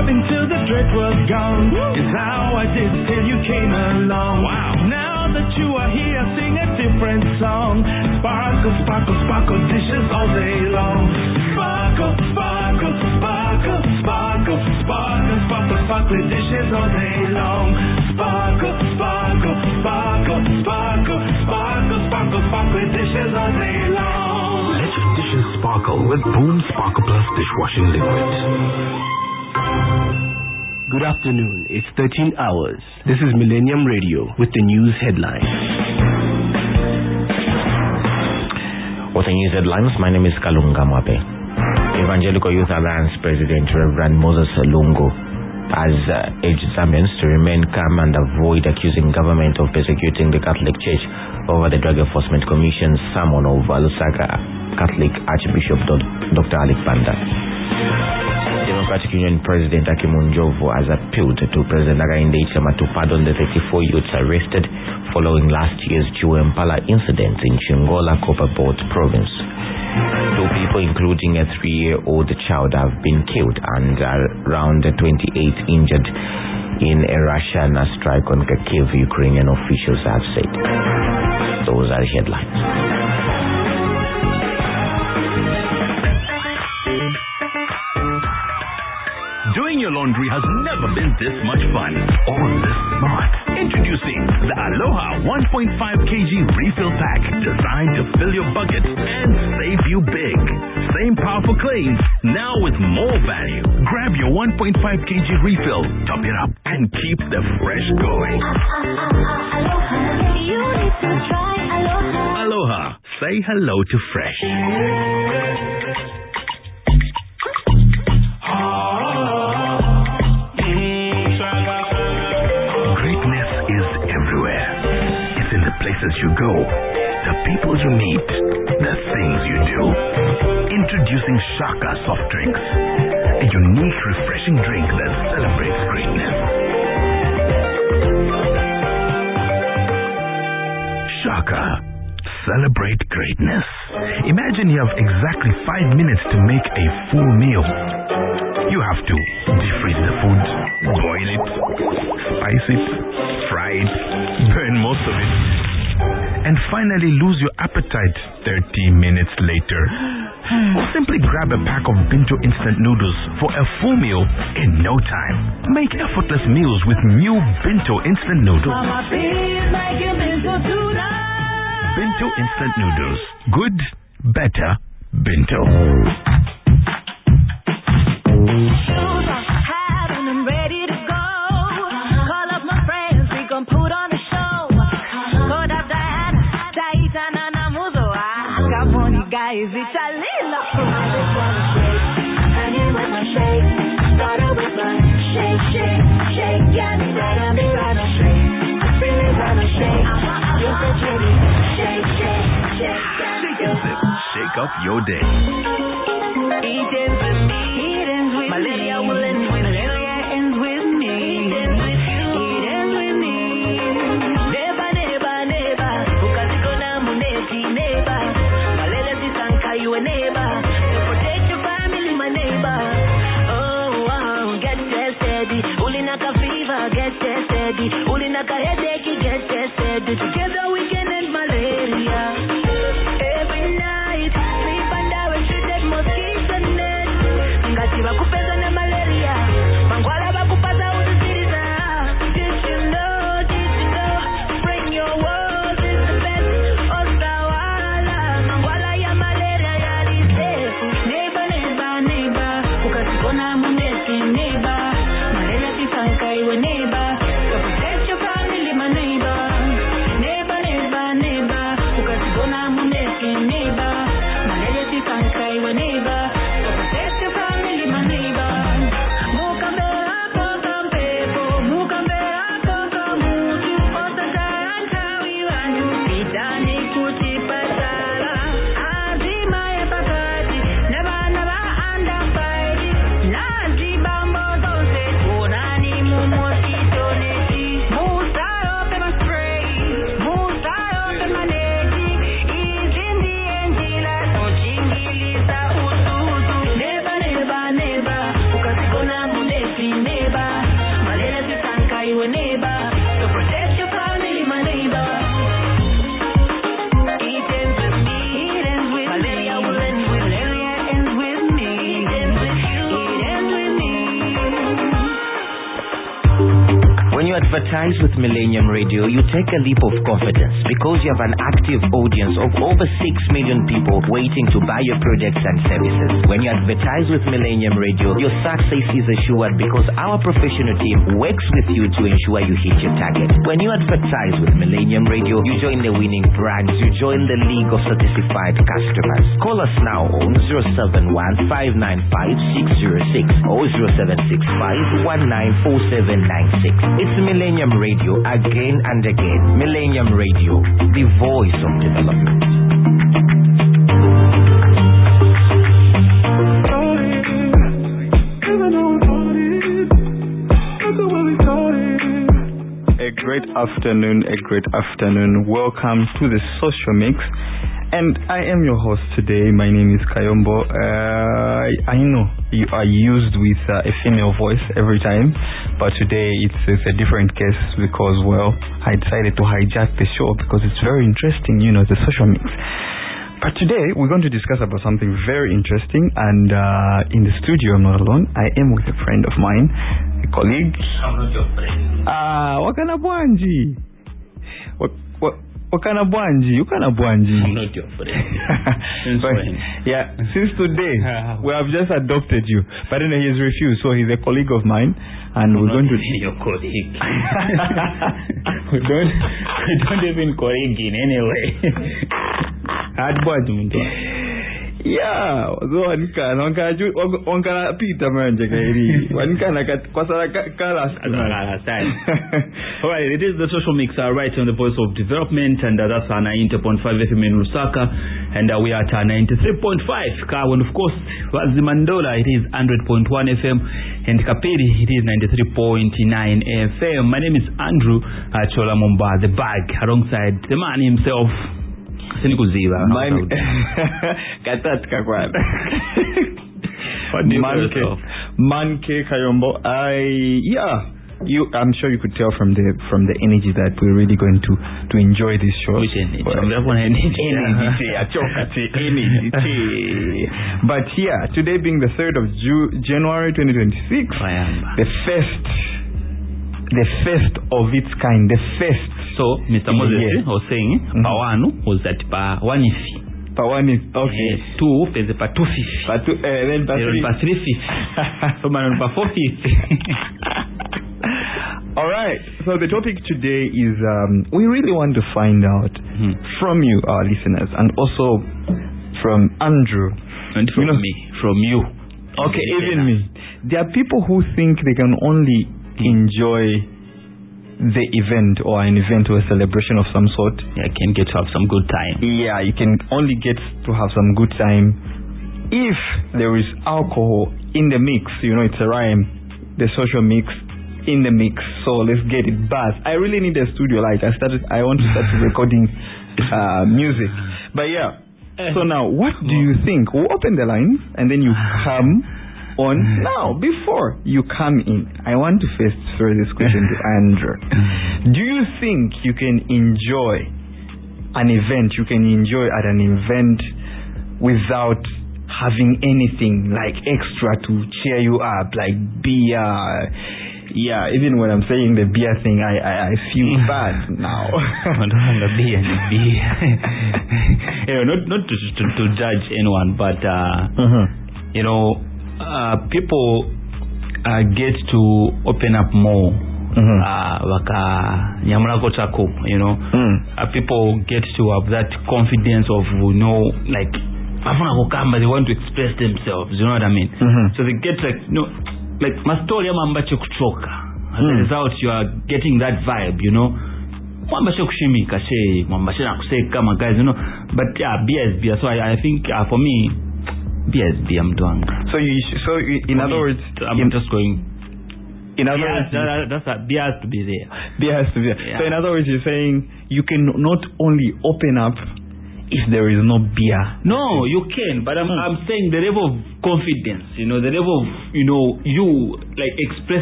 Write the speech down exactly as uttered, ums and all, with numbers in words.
Loving till the dread was gone is how I did till you came along. Wow. Now that you are here, I sing a different song. Sparkle, sparkle, sparkle, dishes all day long. Sparkle, sparkle, sparkle, sparkle, sparkle, sparkle, sparkle, dishes all day long. Sparkle, sparkle, sparkle, sparkle, sparkle, sparkle, sparkle, dishes all day long. Let your dishes sparkle with Boom Sparkle Plus dishwashing liquid. Good afternoon. It's thirteen hours. This is Millennium Radio with the news headlines. With the news headlines, my name is Kalunga Mwape. Evangelical Youth Alliance President Reverend Moses Lungu has uh, urged Zambians to remain calm and avoid accusing government of persecuting the Catholic Church over the Drug Enforcement Commission's summon of Lusaka Catholic Archbishop Doctor Alec Banda. Democratic Union President Hakimu Njovu has appealed to President Hakainde Hichilema to pardon the thirty-four youths arrested following last year's Joe Impala incident in Chingola, Copperbelt Province. Two people, including a three-year-old child, have been killed and around twenty-eight injured in a Russian strike on Kharkiv, Ukrainian officials have said. Those are the headlines. Doing your laundry has never been this much fun or this smart. Introducing the Aloha one point five kilogram refill pack, designed to fill your bucket and save you big. Same powerful claims, now with more value. Grab your one point five kilogram refill, top it up, and keep the fresh going. Aloha, you need to try Aloha. Aloha, say hello to fresh. Places you go, the people you meet, the things you do. Introducing Shaka soft drinks, a unique, refreshing drink that celebrates greatness. Shaka, celebrate greatness. Imagine you have exactly five minutes to make a full meal. You have to defreeze the food, boil it, spice it, fry it, burn most of it, and finally lose your appetite thirty minutes later. Or simply grab a pack of Binto instant noodles for a full meal in no time. Make effortless meals with new Binto instant noodles. Mama, please make your Binto tonight. Binto instant noodles. Good, better, Binto. Shoes are hat and I'm ready to go. Call up my friends, we gon' put on a show. Code up Diana, Taitana Namuzo. Come on, guys, it's a little crew. I just wanna shake, hanging with my shake. Started with my shake, shake, shake, and then I'm gonna shake. Really gonna shake. You said Judy, shake, shake, shake, Shake and sip, shake up your day. Eat ends with me. Eat ends with Malaria will end with Malaria ends with me. Eat ends with you. Eat ends with me. Neighbor, neighbor, neighbor. Ukazikona muneti neighbor. Malele zisanka you a neighbor. To protect your family, my neighbor. Oh, wow, get tested. Ulinaka fever, get tested. Ulinaka headache, get tested. Together we can end malaria. Every night, sleep under a treated mosquito net. Ngati bakupeza na malaria. Mangwala bakupaza uziziriza. Did you know, did you know? Bring your walls is the best. Ostawala. Mangwala ya malaria ya lisefu. Neighbor, neighbor, neighbor. Ukazikona munesi neighbor. Malaria tisanka iwe neighbor. So protect your family, my neighbor. Neighbor, neighbor, neighbor. Ukazikona munesi neighbor. Malaria tisanka iwe neighbor. So protect your family, my neighbor. Mukambera koko mpepo. Mukambera koko mutu. Osataranta wiwanyu. Itani kutipatala. Azima ya pakati. Neba neba anda faidi. Nazi bambo dose. Kunani mumosi advertise with Millennium Radio, you take a leap of confidence because you have an active audience of over six million people waiting to buy your products and services. When you advertise with Millennium Radio, your success is assured because our professional team works with you to ensure you hit your target. When you advertise with Millennium Radio, you join the winning brands, you join the league of certified customers. Call us now on zero seven one, five nine five, six zero six or zero seven six five, one nine four seven nine six. It's Millennium Radio again and again. Millennium Radio, the voice of development. A great afternoon, a great afternoon. Welcome to the Social Mix. And I am your host today. My name is Kayombo. Uh, I know you are used with uh, a female voice every time, but today it's, it's a different case because, well, I decided to hijack the show because it's very interesting, you know, the Social Mix. But today we're going to discuss about something very interesting, and uh, in the studio I'm not alone. I am with a friend of mine, a colleague. I'm not your friend. Ah, wakana bwanji. What what wakana bwanji? You kana bwanji. I'm not your friend. Since but, when? Yeah, since today we have just adopted you. But then he has refused, so he's a colleague of mine, and I'm we're going to your colleague. we don't we don't even colleague in any way. Hard bwanji. Yeah, so wankana wankaju wankana pita manje kairi wankana kwa sala kala understand. All right, it is the Social Mix uh, right on the voice of development, and uh, that's our ninety point five F M in Lusaka, and uh, we are at uh, ninety-three point five Kawa, and of course Wazimandola it is one hundred point one F M, and Kapiri it is ninety-three point nine F M. My name is Andrew uh, Chola Mumba, the bag, alongside the man himself. Man, katatka kwana. Manke, Manke Kayombo. I yeah. You, I'm sure you could tell from the from the energy that we're really going to to enjoy this show. Which energy? Well, energy, energy. But yeah, today being the third of Ju- January twenty twenty-six, the first, the first of its kind, the first. So, Mister Moses yeah. was saying, mm-hmm. Pawanu was that pa one ifi. Pa one is okay. Uh, two is pa two fifty. Pa two, uh, then pa three. Pa three fifty. So man pa four fifty. All right. So the topic today is um, we really want to find out mm-hmm. from you, our listeners, and also from Andrew, and from you know, me, from you. Okay, even me. There are people who think they can only mm-hmm. enjoy the event or an event or a celebration of some sort. Yeah, can get to have some good time. Yeah, you can only get to have some good time if there is alcohol in the mix. You know, it's a rhyme. The Social Mix in the mix. So let's get it buzzed. I really need a studio light. I started. I want to start recording uh, music. But yeah. So now, what do you think? We'll open the lines and then you come on. Now, before you come in, I want to first throw this question to Andrew. Do you think you can enjoy an event, you can enjoy at an event without having anything like extra to cheer you up, like beer? Yeah, even when I'm saying the beer thing, I I, I feel bad now. I don't have the beer, the beer. You know, not not to, to, to judge anyone, but uh, mm-hmm. you know. Uh, people uh, get to open up more. Mm-hmm. Uh, waka nyamulako chako, you know. Mm. Uh, people get to have that confidence of, you know, like they want to express themselves. You know what I mean? Mm-hmm. So they get like, you know, like mastori ama ambacho kuchoka. As a result, you are getting that vibe, you know. Mwambashe kushimika, she mwambashe na kuseka, my guys, you know. But yeah, beer is beer. So I, I think uh, for me. Beer is beer, I'm doing. So you, so you, in For other me, words, I'm in, just going. In other beer, words, that, that's a, beer has to be there. Beer has to be there. Yeah. So in other words, you're saying you can not only open up if there is no beer. No, you can, but I'm, hmm. I'm saying the level of confidence. You know, the level of, you know, you like express